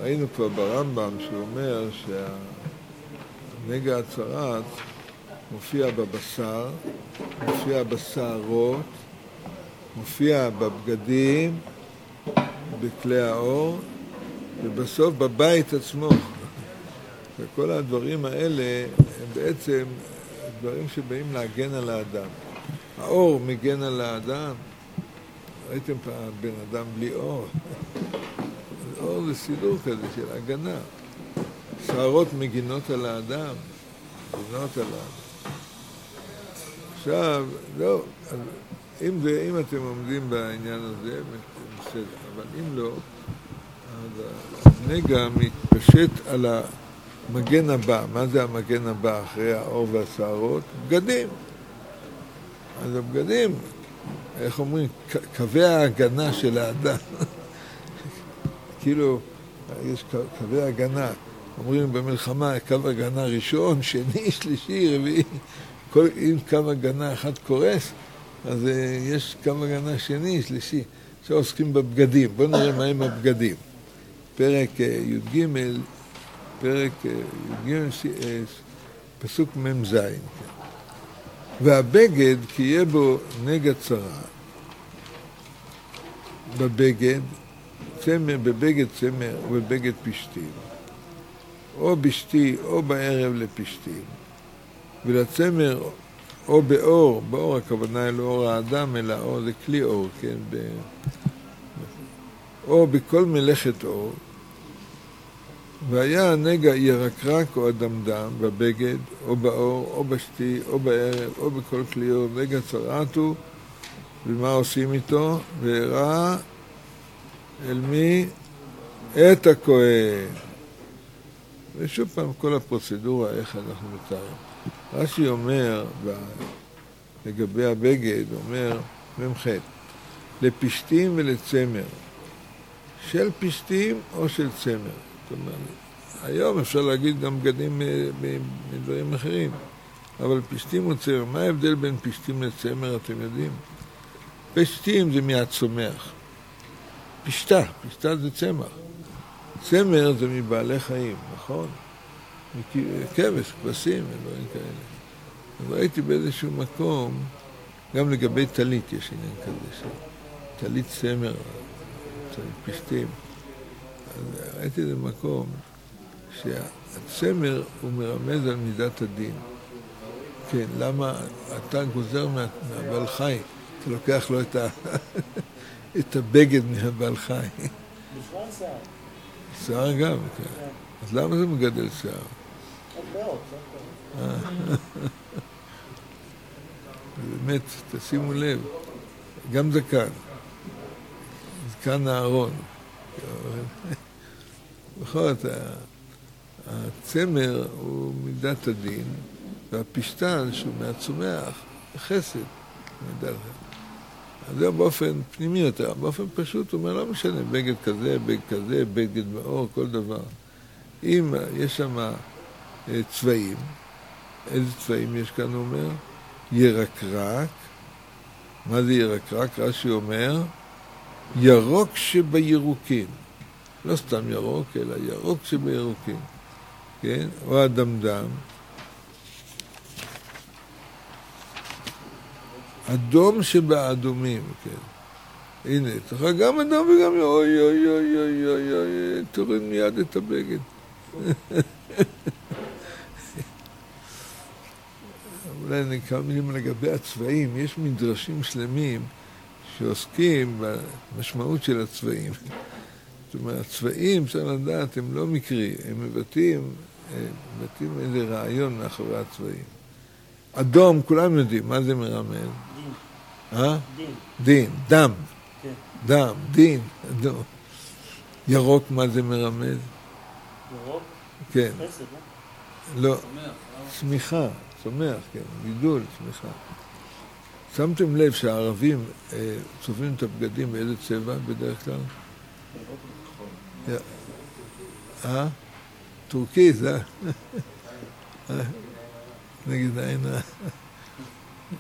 ראינו כבר ברמב"ם שהוא אומר שהנגע הצרעת מופיע בבשר, מופיע בשערות, מופיע בבגדים, בכלי האור, ובסוף בבית עצמו. וכל הדברים האלה הם בעצם דברים שבאים להגן על האדם. האור מגן על האדם. ראיתם פעם בן אדם בלי אור? אור זה סידור כזה של הגנה. שערות מגינות על האדם, מגינות על האדם. עכשיו, לא, אם אתם עומדים בעניין הזה, בסדר, אבל אם לא, אז הנגע מתפשט על המגן הבא. מה זה המגן הבא אחרי האור והשערות? בגדים. אז הבגדים, איך אומרים, קווי ההגנה של האדם. כאילו, יש קווי הגנה. אומרים במלחמה, קו הגנה ראשון, שני, שלישי, רביעי. אם קו הגנה אחד קורס, אז יש קו הגנה שני, שלישי. עכשיו עוסקים בבגדים. בואו נראה מה הם הבגדים. פרק י"ג, פרק י"ג, פסוק מ"ז. והבגד, כי יהיה בו נגע צרעת. בבגד, צמר, בבגד צמר ובבגד פשתים. או בשתי או בערב לפשתים. ולצמר או באור, באור הכוונה היא לא אור האדם, אלא אור זה כלי אור, כן? או בכל מלאכת אור. והיה הנגע ירקרק או אדמדם בבגד, או באור, או בשתי, או בערב, או בכל כלי אור. נגע צרעת הוא, ומה עושים איתו? והראה אל מי? את הכהן. ושוב פעם כל הפרוצדורה, איך אנחנו מתארים. רש"י אומר, לגבי הבגד, אומר, ממ"ח, לפשתים ולצמר. של פשתים או של צמר. זאת אומרת, היום אפשר להגיד גם בגדים מדברים אחרים, אבל פשתים או צמר, מה ההבדל בין פשתים לצמר, אתם יודעים? פשתים זה מהצומח. פשתה זה צמח. צמר זה מבעלי חיים, נכון? כבש, כבשים, דברים כאלה. אז ראיתי באיזשהו מקום, גם לגבי טלית יש עניין כזה, טלית צמר, פשתים. אז ראיתי איזה מקום שהצמר הוא מרמז על מידת הדין. כן, למה אתה גוזר מהבעל חי, אתה לוקח לו את הבגד מהבעל חי. בכלל שיער. שיער גם, כן. אז למה זה מגדל שיער? באמת, תשימו לב, גם זקן. זקן הארון. בכל זאת, הצמר הוא מידת הדין, והפשתן שהוא מהצומח, חסד. מידת הדין. אז זה באופן פנימי יותר, באופן פשוט, הוא אומר, לא משנה, בגד כזה, בגד מאור, כל דבר. אם יש שם צבעים, איזה צבעים יש כאן, הוא אומר? ירקרק. מה זה ירקרק? רש"י אומר, ירוק שבירוקים. לא סתם ירוק, אלא ירוק שבירוקים. כן? או אדמדם. אדום שבאדומים, כן. הנה, צריך גם אדום וגם אוי, אוי, אוי, אוי, אוי, אוי, תוריד מיד את הבגד. אולי נקרא מילים לגבי הצבעים. יש מדרשים שלמים שעוסקים במשמעות של הצבעים. זאת אומרת, הצבעים, צריך לדעת, הם לא מקרי, הם מבטאים איזה רעיון מאחורי הצבעים. אדום, כולם יודעים, מה זה מרמז? דין. דין, דם. כן. דם, דין, אדום. ירוק, מה זה מרמז? ירוק? כן. חסד, לא. לא, צמיחה, צומח, כן, גידול, צמיחה. שמתם לב שהערבים צובעים את הבגדים באיזה צבע בדרך כלל? טורקיז, נגיד העין.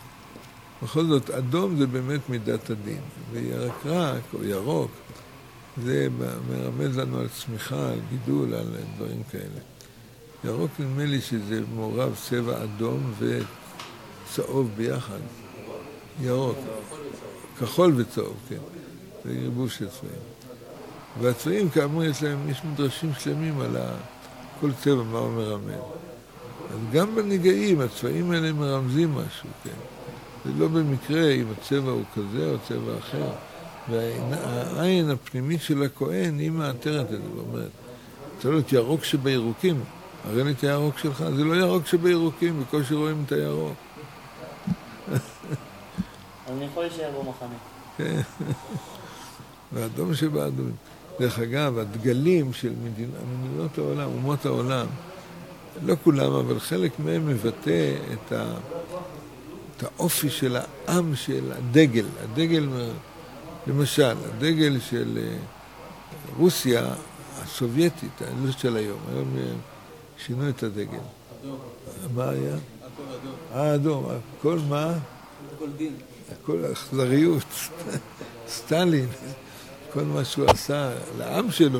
בכל זאת, אדום זה באמת מידת הדין, וירקרק או ירוק זה מרמז לנו על צמיחה, על גידול, על דברים כאלה. ירוק נדמה לי שזה מעורב צבע אדום וצהוב ביחד. ירוק. כחול וצהוב, כן. זה ערבוב של צבעים. והצבעים, כאמור, יש מדרשים שלמים על כל צבע, מה הוא מרמז. אז גם בנגעים, הצבעים האלה מרמזים משהו, כן. זה לא במקרה אם הצבע הוא כזה או צבע אחר. והעין הפנימית של הכהן היא מאתרת את זה, ואומרת, צריך להיות ירוק שבירוקים, הרי לי את הירוק שלך, זה לא ירוק שבירוקים, בקושי רואים את הירוק. אז אני יכול להישאר במחנה. כן. והאדום שבאדומים. דרך אגב, הדגלים של מדינות העולם, אומות העולם, לא כולם, אבל חלק מהם מבטא את האופי של העם של הדגל. הדגל, למשל, הדגל של רוסיה הסובייטית, לא של היום. היום שינו את הדגל. אדום. מה היה? הכל אדום. אדום. הכל מה? הכל דין. הכל אכזריות. סטלין. כל מה שהוא עשה לעם שלו.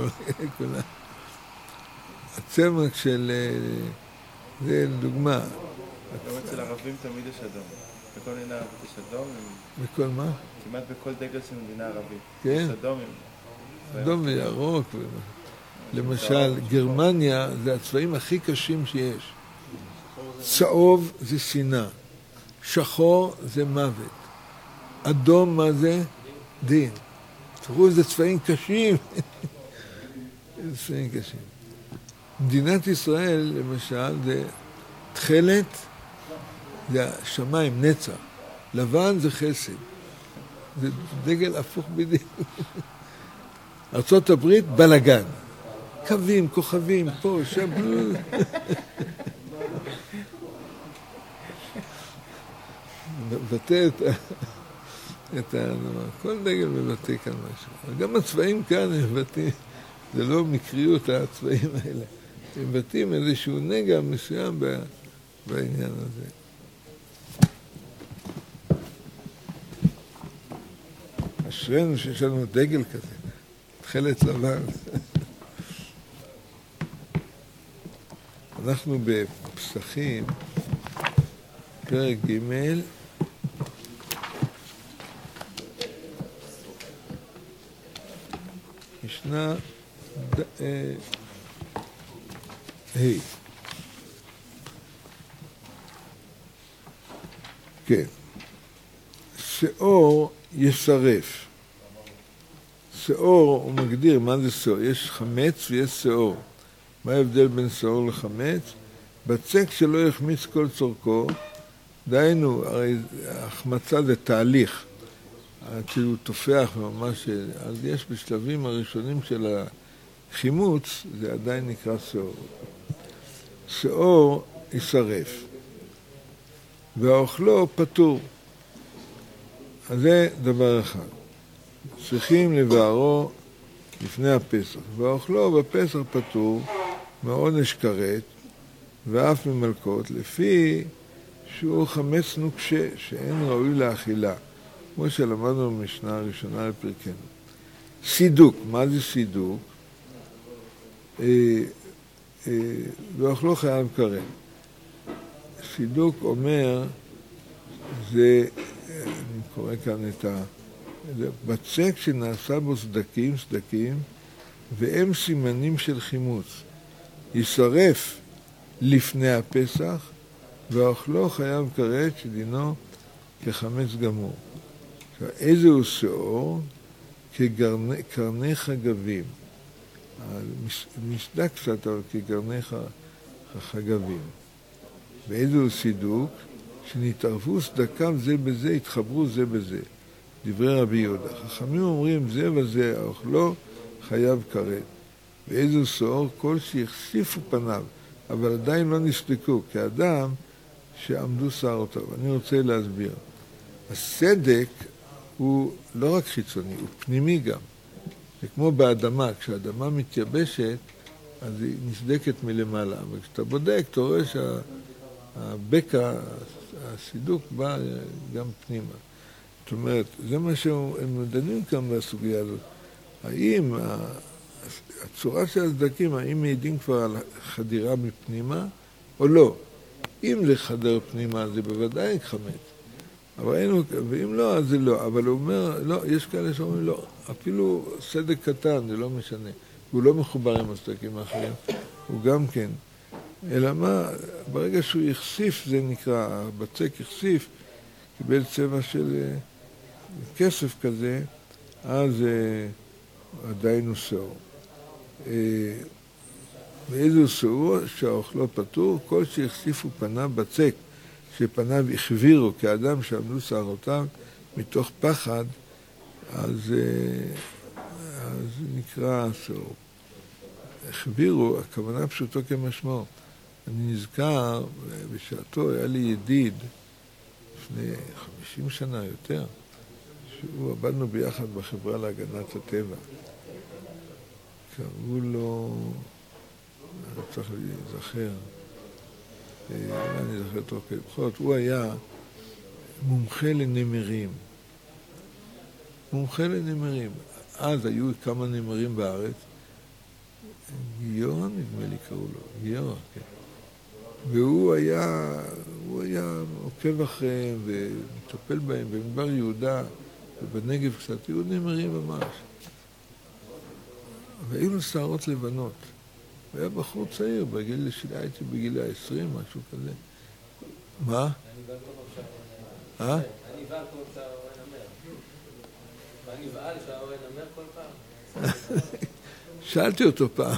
הצמח של... זה דוגמה. גם אצל ערבים תמיד יש אדום. בכל מדינה ערבית יש אדום. בכל מה? כמעט בכל דגל של מדינה ערבית. כן. יש אדום. אדום וירוק. למשל, גרמניה זה הצבעים הכי קשים שיש. צהוב זה שנאה. שחור זה מוות. אדום מה זה? דין. תראו איזה צבעים קשים. איזה צבעים קשים. מדינת ישראל, למשל, זה תכלת, זה השמיים, נצח. לבן זה חסד. זה דגל הפוך בדיוק. ארצות הברית, בלגן. קווים, כוכבים, פה, שם. מבטא את הדבר. כל דגל מבטא כאן משהו. גם הצבעים כאן מבטאים, זה לא מקריות הצבעים האלה. הם מבטאים איזשהו נגע מסוים בעניין הזה. אשרנו שיש לנו דגל כזה, תכלת לבן. אנחנו בפסחים, פרק ג' ישנה כן. שאור ישרף. שאור, הוא מגדיר מה זה שאור. יש חמץ ויש שאור. מה ההבדל בין שאור לחמץ? בצק שלא יחמיץ כל צורכו, דהיינו, הרי החמצה זה תהליך. עד שהוא תופח ממש, אז יש בשלבים הראשונים של החימוץ, זה עדיין נקרא שאור. שאור ישרף, והאוכלו פטור. אז זה דבר אחד. צריכים לבערו לפני הפסח. והאוכלו בפסח פטור מעונש כרת ואף ממלכות, לפי שהוא חמץ נוקשה, שאין ראוי לאכילה. כמו שלמדנו במשנה הראשונה לפרקנו. סידוק, מה זה סידוק? ואוכלו חייב כרת. סידוק אומר, זה, אני קורא כאן את בצק שנעשה בו סדקים, והם סימנים של חימוץ. ישרף לפני הפסח, ואוכלו חייב כרת שדינו כחמץ גמור. איזה הוא שאור? כקרני חגבים. מסדק קצת, אבל כקרני חגבים. ואיזה הוא סידוק? שנתערפו סדקיו זה בזה, התחברו זה בזה. דברי רבי יהודה. חכמים אומרים זה וזה, האוכלו חייב כרת. ואיזה הוא שאור? כל שהחשיפו פניו, אבל עדיין לא נסדקו, כאדם שעמדו שערותיו. אני רוצה להסביר. הסדק הוא לא רק חיצוני, הוא פנימי גם. זה כמו באדמה, כשהאדמה מתייבשת, אז היא נסדקת מלמעלה. אבל כשאתה בודק, אתה רואה שהבקע, הסידוק בא גם פנימה. זאת אומרת, זה מה שהם דנים כאן בסוגיה הזאת. האם הצורה של הסדקים, האם מעידים כבר על חדירה מפנימה או לא? אם זה חדר פנימה, זה בוודאי חמץ. ואם לא, אז זה לא. אבל הוא אומר, לא, יש כאלה שאומרים, לא, אפילו סדק קטן, זה לא משנה. הוא לא מחובר עם הסדקים האחרים, הוא גם כן. אלא מה, ברגע שהוא יחשיף, זה נקרא, הבצק יחשיף, קיבל צבע של כסף כזה, אז עדיין הוא שאור. ואיזה שאור שהאוכלו פטור, כל שיחשיפו פניו בצק, שפניו החבירו כאדם שעמדו שערותיו מתוך פחד, אז נקרא שאור. החבירו, הכוונה פשוטו כמשמעו. אני נזכר, בשעתו היה לי ידיד, לפני 50 שנה יותר, שהוא עבדנו ביחד בחברה להגנת הטבע. קראו לו, אני צריך להיזכר, אני זוכר תוך כדי בחירות, הוא היה מומחה לנמרים. מומחה לנמרים. אז היו כמה נמרים בארץ, גיורא נדמה לי קראו לו, גיורא, כן. והוא היה עוקב אחריהם ומטפל בהם במדבר יהודה ובנגב קצת, היו נמרים ממש. והיו לו שערות לבנות. הוא היה בחור צעיר, הייתי בגיל ה-20, משהו כזה. מה? אני נבהל כל שהאורן נמר. ואני נבהל שהאורן נמר כל פעם. שאלתי אותו פעם.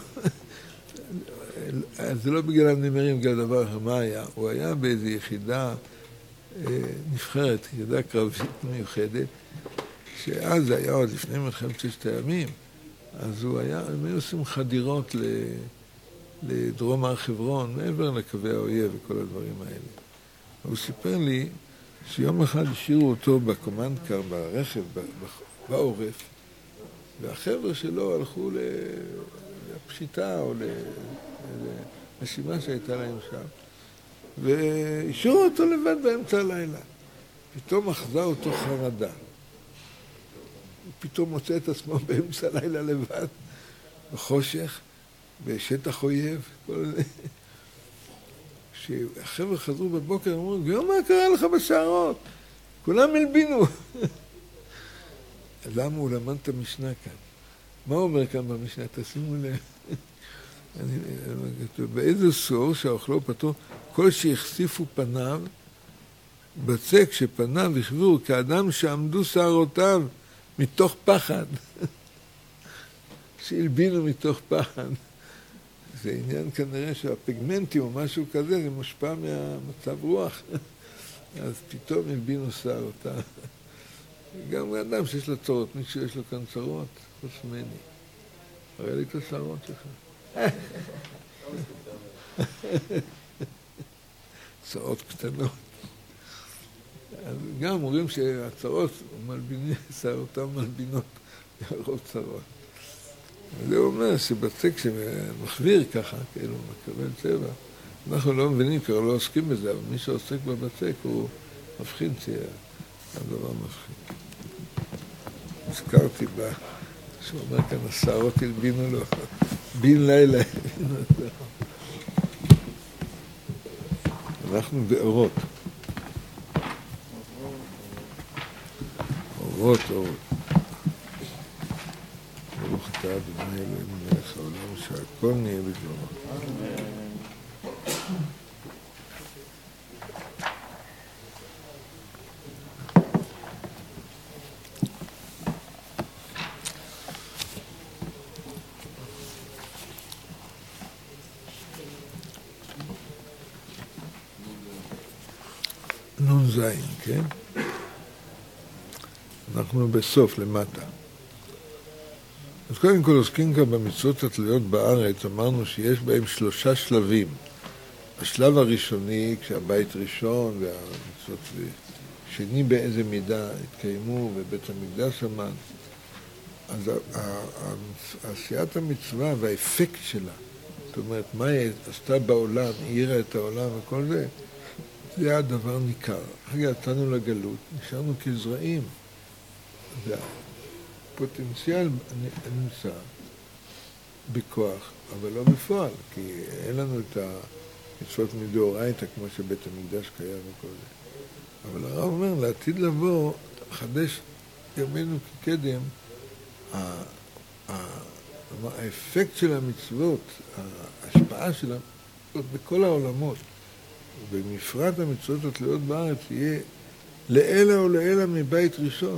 זה לא בגלל הנמרים, בגלל דבר אחר, מה היה? הוא היה באיזו יחידה נבחרת, יחידה קרבית מיוחדת, שאז היה עוד לפני מלחמת ששת הימים, אז הם היו עושים חדירות לדרום הר חברון, מעבר לקווי האויב וכל הדברים האלה. הוא סיפר לי שיום אחד השאירו אותו בקומנדקר, ברכב, בעורף, והחבר'ה שלו הלכו לפשיטה או למשימה שהייתה להם שם, והשאירו אותו לבד באמצע הלילה. פתאום אחזה אותו חרדה. הוא פתאום מוצא את עצמו באמצע הלילה לבד, בחושך, בשטח אויב, כל זה. כשהחבר'ה חזרו בבוקר, אמרו, גיורא, מה קרה לך בשערות? כולם הלבינו. למה הוא למד את המשנה כאן? מה הוא אומר כאן במשנה? תשימו לב. באיזה סור שהאוכלו פטור, כל שיחשיפו פניו, בצק שפניו החבירו כאדם שעמדו שערותיו מתוך פחד. שהלבינו מתוך פחד. זה עניין כנראה שהפיגמנטים או משהו כזה, זה מושפע מהמצב רוח. אז פתאום הלבינו שערותיו. גם אדם שיש לו צרות, מי שיש לו כאן צרות, חוץ ממני. הרי לי את השערות שלך. צרות קטנות. אז גם אומרים שהצרות, שערותיו מלבינות ירוב צרות. וזה אומר שבצק שמחביר ככה, כאילו מקבל צבע, אנחנו לא מבינים, כי לא עוסקים בזה, אבל מי שעוסק בבצק הוא מבחין שהדבר מבחין. הזכרתי בה, שהוא אומר כאן, השערות הלבינו לו, בין לילה הלבינו אותו. אנחנו באורות. אורות. ברוך אתה אדוני אלוהינו מלך העולם שהכל נהיה בדברו. נון זין, כן? אנחנו בסוף, למטה. אז קודם כל עוסקים כאן במצוות התלויות בארץ, אמרנו שיש בהם 3 שלבים. השלב הראשוני, כשהבית ראשון והמצוות שני באיזה מידה התקיימו ובית המקדש עמד, אז עשיית המצווה והאפקט שלה, זאת אומרת, מה היא עשתה בעולם, העירה את העולם וכל זה, זה היה דבר ניכר. אחרי יצאנו לגלות, נשארנו כזרעים. הפוטנציאל נמצא בכוח, אבל לא בפועל, כי אין לנו את המצוות מדאורייתא כמו שבית המקדש קיים וכל זה. אבל הרב אומר, לעתיד לבוא, חדש ימינו כקדם, האפקט של המצוות, ההשפעה של המצוות בכל העולמות, ובמפרט המצוות התלויות בארץ, יהיה לעילה או לעילה מבית ראשון.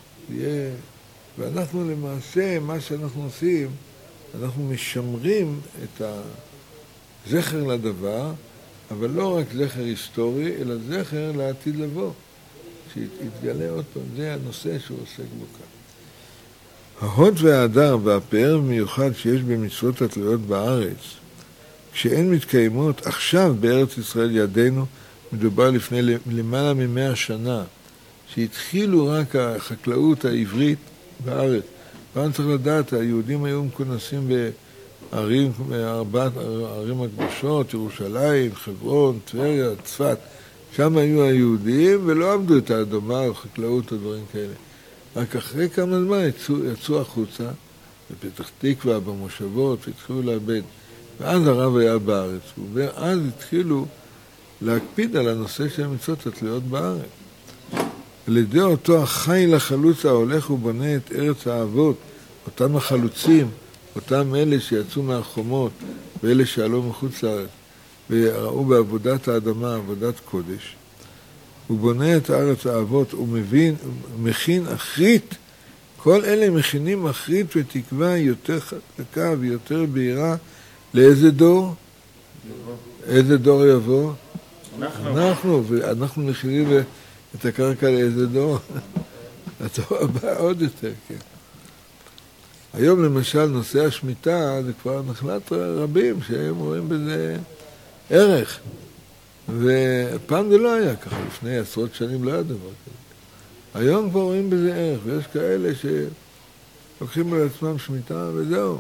ואנחנו למעשה, מה שאנחנו עושים, אנחנו משמרים את הזכר לדבר, אבל לא רק זכר היסטורי, אלא זכר לעתיד לבוא, שיתגלה עוד פעם. זה הנושא שהוא עוסק בו כאן. ההוד וההדר והפאר מיוחד שיש במצוות התלויות בארץ, כשאין מתקיימות עכשיו בארץ ישראל ידינו, מדובר לפני למעלה מ100 שנה, שהתחילו רק החקלאות העברית בארץ. פעם צריך לדעת, היהודים היו מכונסים בערים, הערים הקדושות, ירושלים, חברון, טבריה, צפת. שם היו היהודים ולא עמדו את האדמה או חקלאות או דברים כאלה. רק אחרי כמה זמן יצאו החוצה, בפתח תקווה, במושבות, והתחילו לאבד. ואז הרב היה בארץ, ואז התחילו להקפיד על הנושא של המצוות התלויות בארץ. על ידי אותו החי לחלוץ ההולך ובונה את ארץ האבות, אותם החלוצים, אותם אלה שיצאו מהחומות, ואלה שעלו מחוץ לארץ, וראו בעבודת האדמה עבודת קודש, הוא בונה את ארץ האבות, הוא מכין אחרית, כל אלה מכינים אחרית ותקווה יותר חזקה ויותר בהירה. לאיזה דור? איזה דור יבוא? ואנחנו מכינים את הקרקע לאיזה דור? הדור הבא עוד יותר, כן. היום למשל נושא השמיטה זה כבר נחלת רבים שהם רואים בזה ערך. ופעם זה לא היה ככה, לפני עשרות שנים לא היה דבר כזה. היום כבר רואים בזה ערך, ויש כאלה שלוקחים על עצמם שמיטה וזהו.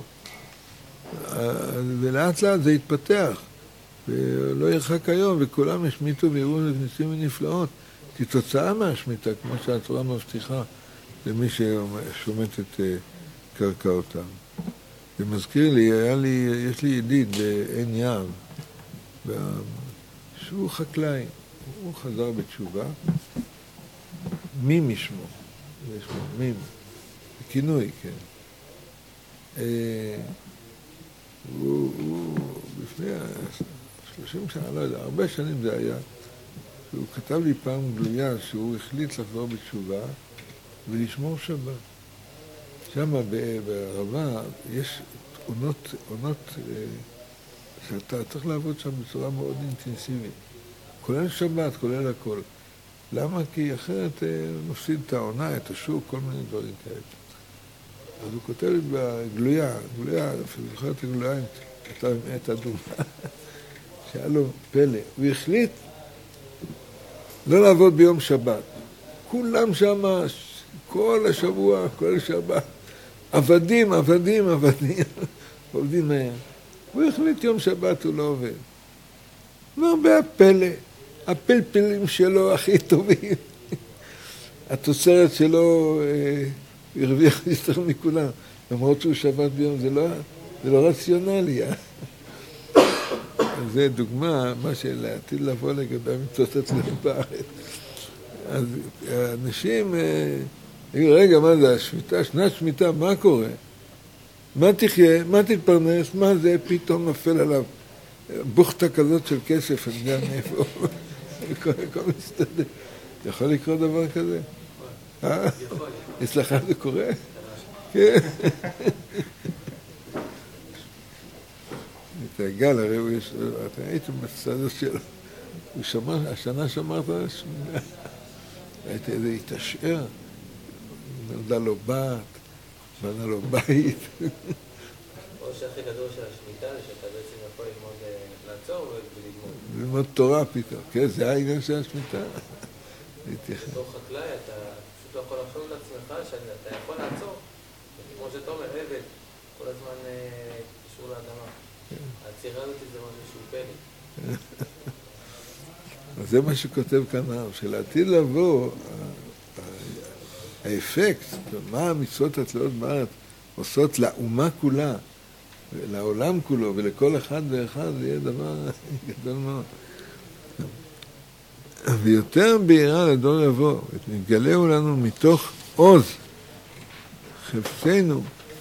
ולאט לאט זה יתפתח, ולא ירחק היום, וכולם ישמיטו ויראו ניסים ונפלאות, כתוצאה מהשמיטה, כמו שהתורה מבטיחה למי ששומט את קרקעותם. זה מזכיר לי, יש לי ידיד בעין יהב, שהוא חקלאי, הוא חזר בתשובה, מימי שמו, מימי, כינוי, כן. הוא לפני 30 שנה, לא יודע, הרבה שנים זה היה, הוא כתב לי פעם גלויה שהוא החליט לחזור בתשובה ולשמור שבת. שם בערבה יש עונות שאתה צריך לעבוד שם בצורה מאוד אינטנסיבית, כולל שבת, כולל הכל. למה? כי אחרת מפסיד את העונה, את השוק, כל מיני דברים כאלה. אז הוא כותב לי בגלויה, אפילו זוכר את הגלויה, את הדוגמה, שהיה לו פלא. הוא החליט לא לעבוד ביום שבת. כולם שם, כל השבוע, כל שבת, עבדים, עובדים מהר. הוא החליט יום שבת הוא לא עובד. והרבה הפלא, הפלפלים שלו הכי טובים. התוצרת שלו הרוויח יותר מכולם. למרות שהוא שבת ביום, זה לא רציונלי. זה דוגמה, מה שלעתיד לבוא לגבי המצוות התלויות בארץ. אז האנשים, רגע, מה זה השמיטה? שנת שמיטה, מה קורה? מה תחיה? מה תתפרנס? מה זה? פתאום נפל עליו בוכתה כזאת של כסף, אני יודע מאיפה. הכל מסתדר. יכול לקרות דבר כזה? יכול. אצלך זה קורה? כן. את הגל, הרי הוא יש, אתה הייתם בצד שלו. הוא שמר, השנה שמרת על השמינה. הייתי איזה התעשר. נולדה לו בת, בנה לו בית. או שהכי גדול של השמיטה זה שאתה בעצם יכול ללמוד לעצור וללמוד. ללמוד תורה פתאום, כן, זה העניין של השמיטה. בתור חקלאי אתה פשוט לא יכול לחשוב לעצמך שאתה יכול לעצור. כמו שאתה אומר, עבד, כל הזמן קשור לאדמה. העצירה הזאת זה משהו פלא. אז זה מה שכותב כאן הרב, שלעתיד לבוא, האפקט, מה המצוות התלויות בארץ עושות לאומה כולה, לעולם כולו ולכל אחד ואחד, זה יהיה דבר גדול מאוד. ויותר בהירה לדור יבוא, נתגלהו לנו מתוך עוז חפצנו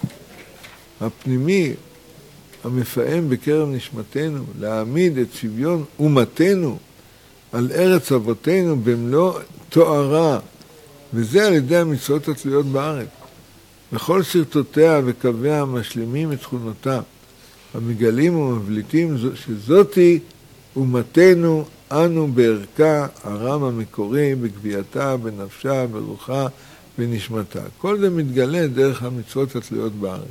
הפנימי המפעם בקרב נשמתנו, להעמיד את שוויון אומתנו על ארץ אבותינו במלוא תוארה, וזה על ידי המצוות התלויות בארץ. וכל שרטותיה וקוויה המשלימים את תכונותיה, המגלים ומבליטים שזאתי אומתנו, אנו בערכה, הרם המקורי, בגבייתה, בנפשה, ברוחה, בנשמתה. כל זה מתגלה דרך המצוות התלויות בארץ.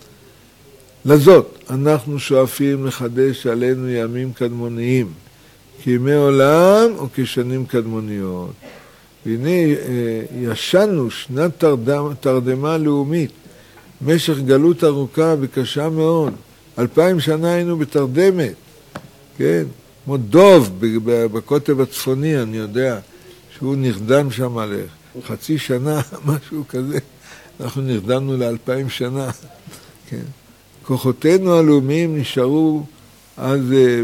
לזאת, אנחנו שואפים לחדש עלינו ימים קדמוניים, כימי עולם או כשנים קדמוניות. והנה ישנו שנת תרדמה לאומית, משך גלות ארוכה וקשה מאוד. 2000 שנה היינו בתרדמת, כן? כמו דוב בקוטב הצפוני, אני יודע, שהוא נרדם שם עליך. חצי שנה, משהו כזה, אנחנו נרדמנו ל2000 שנה, כן? כוחותינו הלאומיים נשארו אז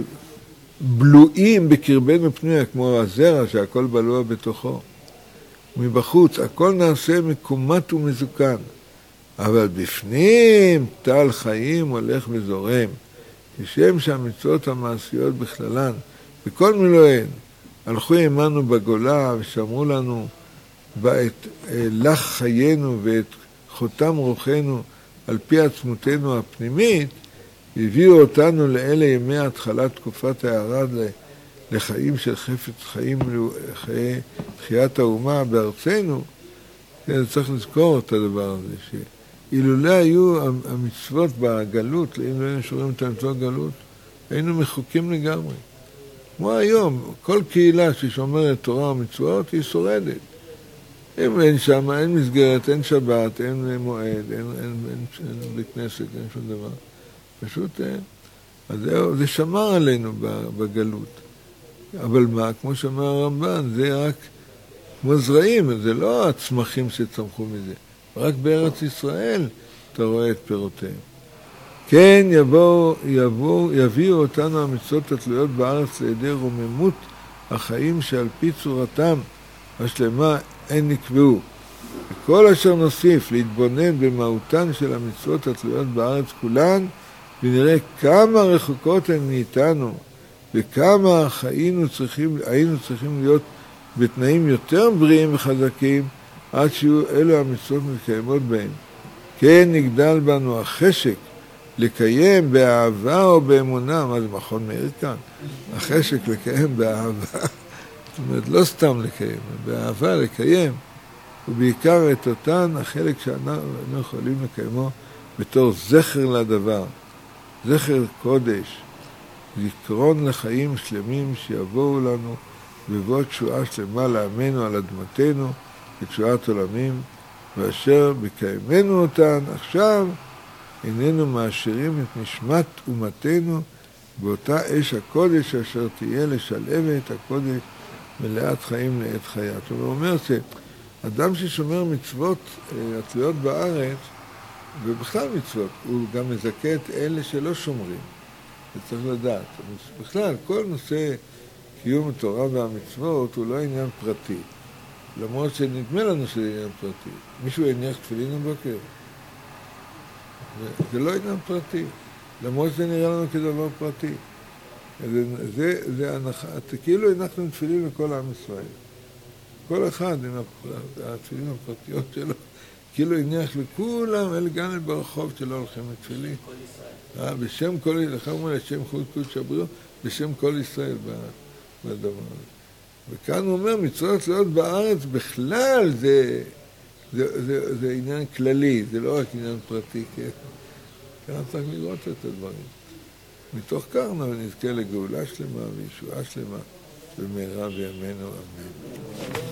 בלועים בקרבנו פנימה, כמו הזרע שהכל בלוע בתוכו. מבחוץ, הכל נעשה מקומט ומזוקן, אבל בפנים טל חיים הולך וזורם, כשם שהמצוות המעשיות בכללן, בכל מילואיהן, הלכו עמנו בגולה ושמרו לנו ואת לך חיינו ואת חותם רוחנו על פי עצמותנו הפנימית, הביאו אותנו לאלה ימי התחלת תקופת הערד לחיים של חפץ חיים, חיי תחיית האומה בארצנו. צריך לזכור את הדבר הזה, שאילולא היו המצוות בגלות, אם לא היינו שומרים את המצוות גלות, היינו מחוקים לגמרי. כמו היום, כל קהילה ששומרת תורה ומצוות היא שורדת. אם אין שם, אין מסגרת, אין שבת, אין מועד, אין בית כנסת, אין שום דבר. פשוט, אז זה שמר עלינו בגלות. אבל מה, כמו שאמר הרמב"ן, זה רק כמו זרעים, זה לא הצמחים שצמחו מזה. רק בארץ ישראל אתה רואה את פירותיהם. כן, יביאו אותנו המצוות התלויות בארץ לידי רוממות החיים שעל פי צורתם השלמה הן נקבעו. וכל אשר נוסיף להתבונן במהותן של המצוות התלויות בארץ כולן, ונראה כמה רחוקות הן מאיתנו, וכמה היינו צריכים להיות בתנאים יותר בריאים וחזקים, עד שיהיו אלו המצוות מקיימות בהן. כן נגדל בנו החשק לקיים באהבה או באמונה. מה זה מכון מאיר כאן? החשק לקיים באהבה. זאת אומרת, לא סתם לקיים, באהבה לקיים, ובעיקר את אותן החלק שאנחנו יכולים לקיימו בתור זכר לדבר, זכר קודש, זיכרון לחיים שלמים שיבואו לנו בבוא תשועה שלמה לעמנו על אדמתנו בתשועת עולמים, ואשר בקיימנו אותן עכשיו איננו מאשרים את נשמת אומתנו באותה אש הקודש אשר תהיה לשלהבת הקודש מלאת חיים לעת חיית. הוא אומר שאדם ששומר מצוות התלויות בארץ, ובכלל מצוות, הוא גם מזכה את אלה שלא שומרים. זה צריך לדעת. בכלל, כל נושא קיום התורה והמצוות הוא לא עניין פרטי. למרות שנדמה לנו שזה עניין פרטי. מישהו הניח תפילין בבוקר. זה לא עניין פרטי. למרות שזה נראה לנו כדבר פרטי. זה הנחה, כאילו הנחנו תפילין לכל עם ישראל. כל אחד עם התפילין הפרטיות שלו, כאילו הניח לכולם, אלה גם ברחוב שלא הולכים לתפילין. בשם כל, לך אומר לשם חוץ קודש הבריאות, בשם כל ישראל בדבר הזה. וכאן הוא אומר, מצוות התלויות בארץ בכלל זה עניין כללי, זה לא רק עניין פרטי, כאן צריך לראות את הדברים. מתוך כך נזכה לגאולה שלמה וישועה שלמה במהרה בימינו אמן.